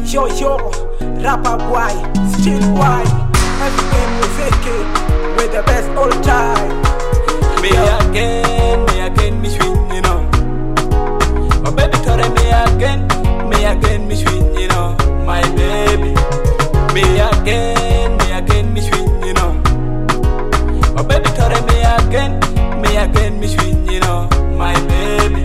Yo, rapper boy, still boy. Everything music with the best all time. Me again, me swing, you know. Oh baby, tell me again, me swing, you know. My baby. Me again, me swing, you know. Oh baby, tell me again, me swing, you know. My baby.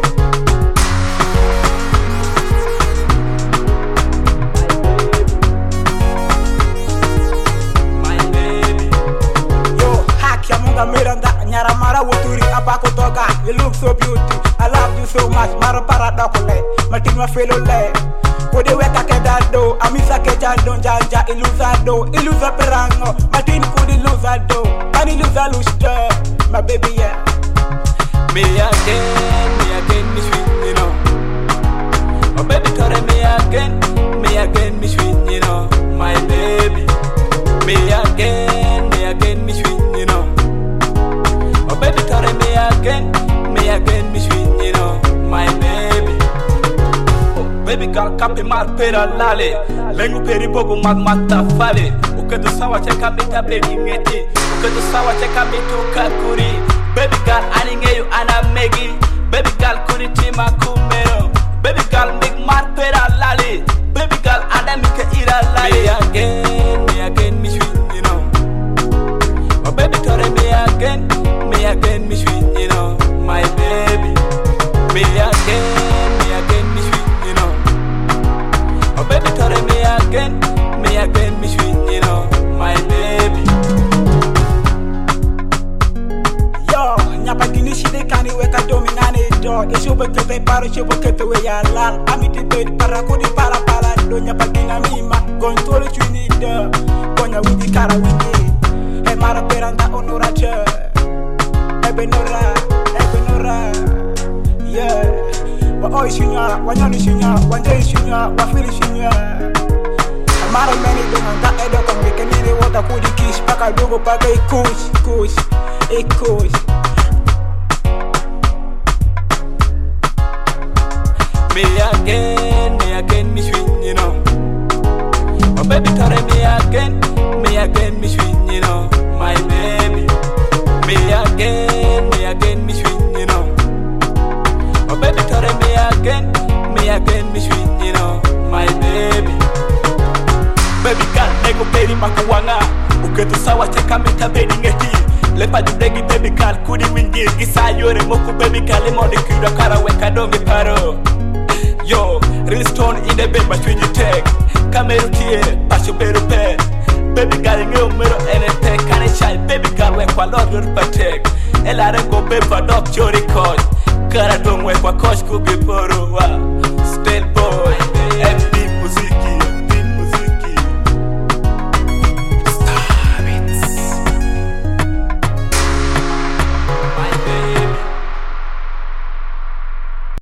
Miranda, nyara mara wuturi apako toga. You look so beauty, I love you so much. Mara paradokole, matima felo le. Kode weka kedado, amisa kejado janja ilusado, ilusa perango. Matin kudi ilusado, and ilusa lushda, my baby yeah. Me again, me sweet, you know. Oh baby, tell me again, me sweet, you know. My baby. Me again, me sweet, you know. Oh baby, tell me again, me sweet, you know. My baby. Oh baby, girl, kapi mar pera lale. Lengu peri bogo magmata fale. Uketu sawa cheka bita bledi ngeti. Uketu sawa cheka bitu kakuri. Baby girl, aninge you ana megi. Baby girl, kuri tima kumero. Baby girl, make mar pera lale. Baby girl, adamike ira lale. Me again, me sweet, you know. Oh baby, tell me again, me sweet, you know. My baby. Me again, me sweet, you know. Oh baby, tell me again, me sweet, you know. My baby. Yo, nyapa kini shide kani weka dominane do. Eshobe kete paro, eshobe kete we ya lal. Amiti bedi para kodi para para do. Nyapa kina mima, gontole chuni do. Konya widi kara widi. Hey mara peranda onorache. Ebenora, yeah. Wa oi shinya, wa nyoni shinya, wa njei shinya, wa fili shinya. Amara meni donga edo kong wikenini wota kudi kish. Paka dogo paka kush. Me again, me sweet, you know. Oh baby, tell me again, me sweet, you know. My baby. Me again, me sweet, you know. Oh baby, tell me again, me sweet, you know. My baby. Baby girl, nego peri makuwanga. Uketu sawa cheka mita bedi ngeti. Lepa judegi baby girl, kudi wingi. Gisa yore moku baby girl, imodi kira kara weka dongi paro. Yo, real stone in the bed, but when you take Kameru tie, pasho beru pe. Baby girl, ngeo mero NT, kane shy. Baby girl, wekwa lord your patek. Elare go beba dok chori koj. Kara dong wekwa kosh kubi